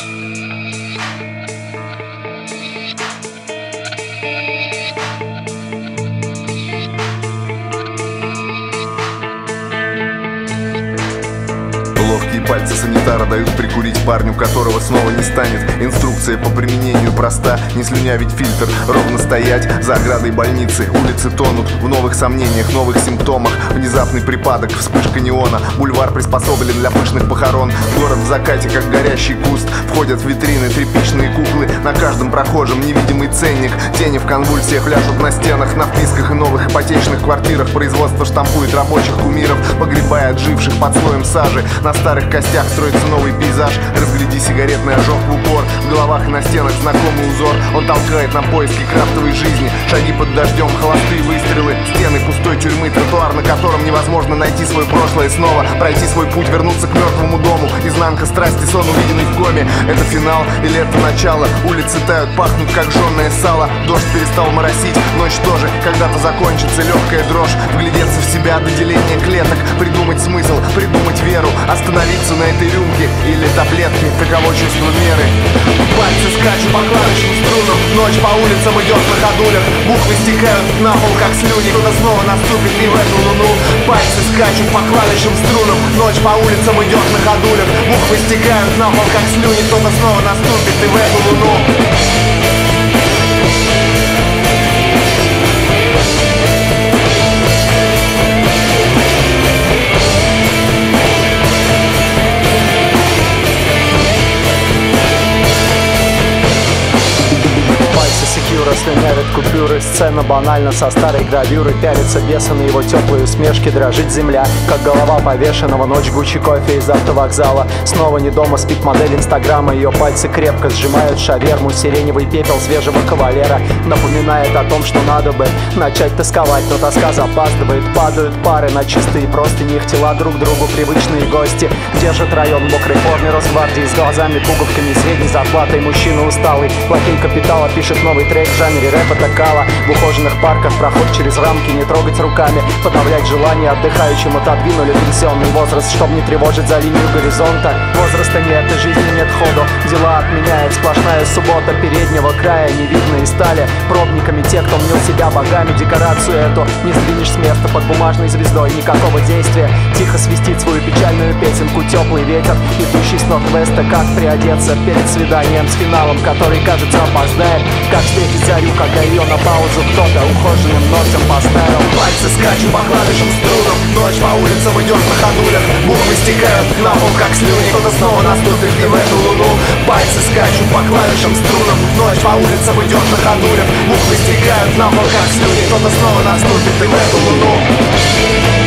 Ловкие пальцы санитара дают прикурить парню, которого снова не станет. Инструкция по применению проста: не слюнявить фильтр, ровно стоять за оградой больницы. Улицы тонут в новых сомнениях, новых симптомах. Внезапный припадок, вспышка неона. Бульвар приспособлен для пышных похорон. Город в закате, как горящий куст. Входят в витрины тряпичные куклы. На каждом прохожем невидимый ценник. Тени в конвульсиях ляжут на стенах. На вписках и новых ипотечных квартирах производство штампует рабочих кумиров, погребая отживших под слоем сажи. На старых костях строится новый пейзаж. Разгляди сигаретный ожог в упор. В головах и на стенах знакомый узор. Он толкает на поиски крафтовой жизни. Шаги под дождем, холостые выстрелы. Стены пустой тюрьмы, тротуар, на котором невозможно найти свое прошлое снова. Пройти свой путь, вернуться к мертвому дому. Изнанка страсти, сон, увиденный в коме. Это финал или это начало? Улицы тают, пахнут как жженое сало. Дождь перестал моросить, ночь тоже когда-то закончится. Легкая дрожь, вглядеться в себя до деления клеток. Придумать смысл, придумать веру. Остановиться на этой рюмке или таблетке. Таково чувство меры. Пальцы скачут по клавишным струнам. Ночь по улицам идет на ходулях. Буквы стекают на пол, как слюни. Кто-то снова наступит и в эту луну. Пальцы скачут по клавишным струнам. Ночь по улицам идет на ходулях. Буквы стекают на пол, как слюни. Кто-то снова наступит и в эту луну. Слюнявят купюры, сцена банально со старой гравюры. Пялится беса на его теплые усмешки, дрожит земля, как голова повешенного. Ночь, Гуччи, кофе из автовокзала. Снова не дома, спит модель инстаграма. Ее пальцы крепко сжимают шаверму. Сиреневый пепел свежего кавалера напоминает о том, что надо бы начать тосковать, но тоска запаздывает. Падают пары на чистые простыни, их тела друг другу привычные гости. Держит район в мокрой форме Росгвардии, с глазами, пуговками, средней зарплатой. Мужчина усталый, лакей Капитала пишет новый трек в жанре рэпа токала. В ухоженных парках проход через рамки, не трогать руками, подавлять желание. Отдыхающим отодвинули пенсионный возраст, чтоб не тревожить за линию горизонта. Возраста нет и жизни нет ходу, дела отменяет сплошная суббота. Переднего края не видно и стали пробниками те, кто мнил себя богами. Декорацию эту не сдвинешь с места под бумажной звездой. Никакого действия, тихо свистит свою печальную песенку теплый ветер, идущий с норд-веста. Как приодеться перед свиданием с финалом, который, кажется, опоздает? Как встретить зарю, когда ее на паузу кто-то ухоженным ногтем поставил? Пальцы скачут по клавишам струнам. Ночь по улицам идет на ходулях. Буквы стекают на пол, как слюни. Кто-то снова наступит и в эту луну. Пальцы скачут по клавишам струнам. Ночь по улицам идет на ходулях. Буквы стекают на пол, как слюни. Кто-то снова наступит и в эту луну.